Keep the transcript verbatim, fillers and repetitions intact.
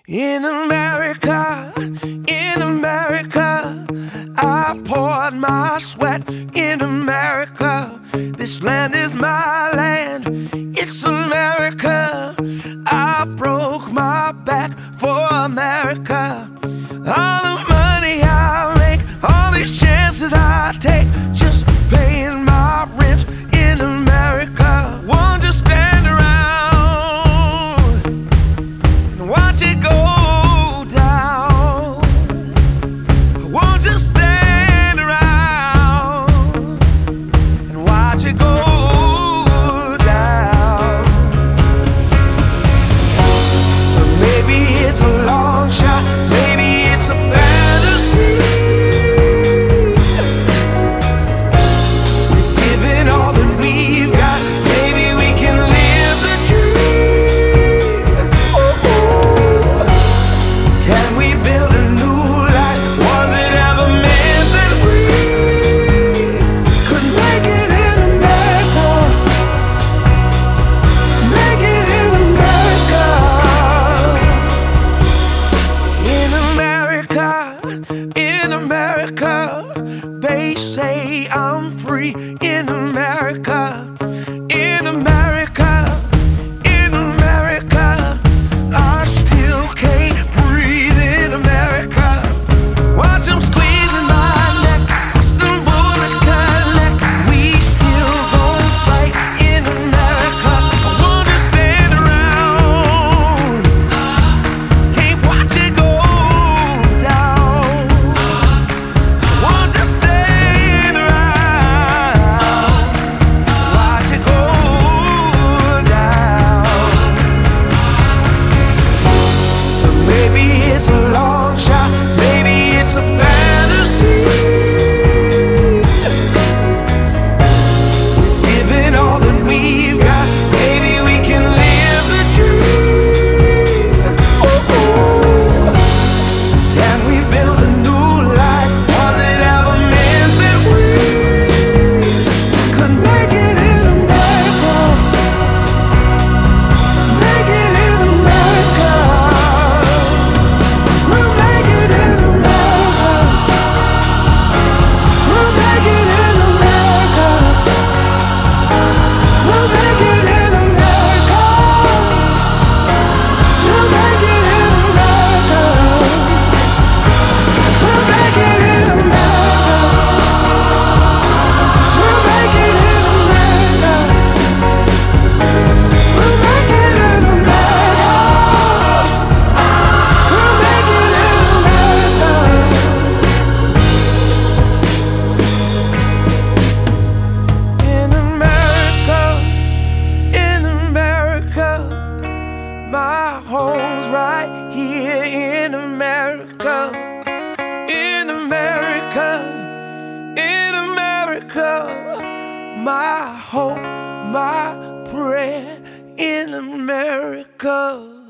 In America, in America, I poured my sweat in America. This land is my land, it's America. I broke my back for America. All the money I make, all these chances I take, just paying my rent in America. Won't just stand around and watch it go down. I won't just stand around and watch it go down. But maybe it's a long shot, maybe it's a fantasy. We've given all that we've got, maybe we can live the dream. Oh, oh. Can we build a new life? Was it ever meant that we could make it in America? Make it in America. In America, in America, they say I'm free in America. In America, in America, I still can't breathe in America. Watch them squeezing my neck, watch them bullets connect. We still gon' fight in America. I won't just stand around, can't watch it go down. I won't just stand around, watch it go down. But maybe it's a long shot, maybe it's a fantasy. We've given all that we've got, maybe we can live the dream. Oh, oh. Can we build a new life? Was it ever meant that we could make it in America? Make it in America. We'll make it in America. We'll make it in America. We'll make it in America. We'll make it in America. We'll make it in America. We'll make it in America. We'll make it in America. We'll make it in America. In America, in America, my home's right here in America. In America, in America, my hope, my prayer in America.